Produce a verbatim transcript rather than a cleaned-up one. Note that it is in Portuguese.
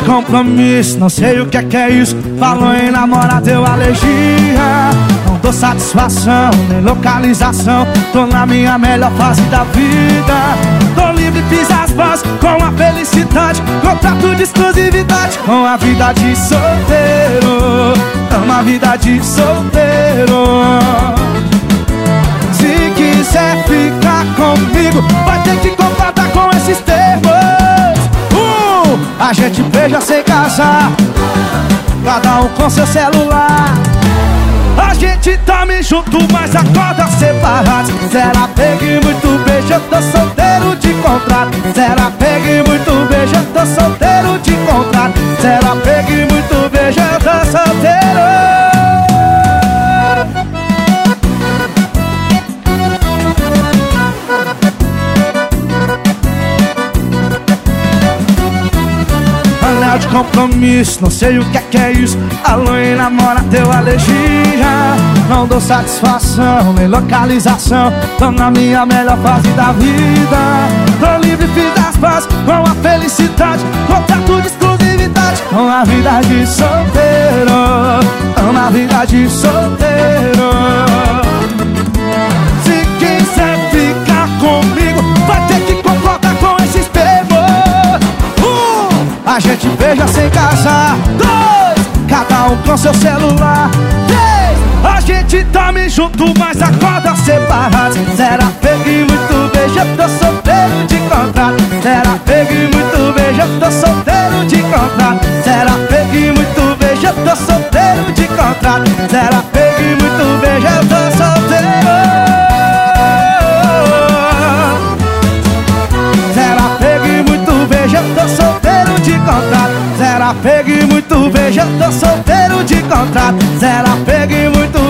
de compromisso, não sei o que é que é isso. Falou em namorar, deu alergia. Não dou satisfação, nem localização. Tô na minha melhor fase da vida. Tô livre, fiz as pazes com a felicidade. Contrato de exclusividade com a vida de solteiro. Amo a vida de solteiro. Se quiser ficar comigo, vai ter que concordar com esses termos. Uh, a gente beija sem casar, cada um com seu celular. A gente dorme junto, mas acorda separados. Será pegue muito beijo, eu tô solteiro de contrato. Será pegue muito beijo, eu tô solteiro de contrato. Será pegue muito beijo, eu tô solteiro. Anel de compromisso, não sei o que é que é isso. Alô e namora, deu alergia. Não dou satisfação, nem localização. Tô na minha melhor fase da vida. Tô livre, fiz as pazes com a felicidade. Contrato de exclusividade com a vida de solteiro. Amo a vida de solteiro. Se quiser ficar comigo, vai ter que concordar com esses termos. A gente beija sem casar. Dois, cada um com seu celular. Três, a gente dorme junto, mas acorda separados. Será pegue muito beijo, eu tô solteiro de contrato. Será pegue muito beijo, eu tô solteiro de contrato. Será pegue muito beijo, eu tô solteiro de contrato. Será pegue muito beijo, eu tô solteiro. Será pegue muito beijo, eu tô solteiro de contrato. Será pegue muito beijo, eu tô solteiro de contrato. Será pegue muito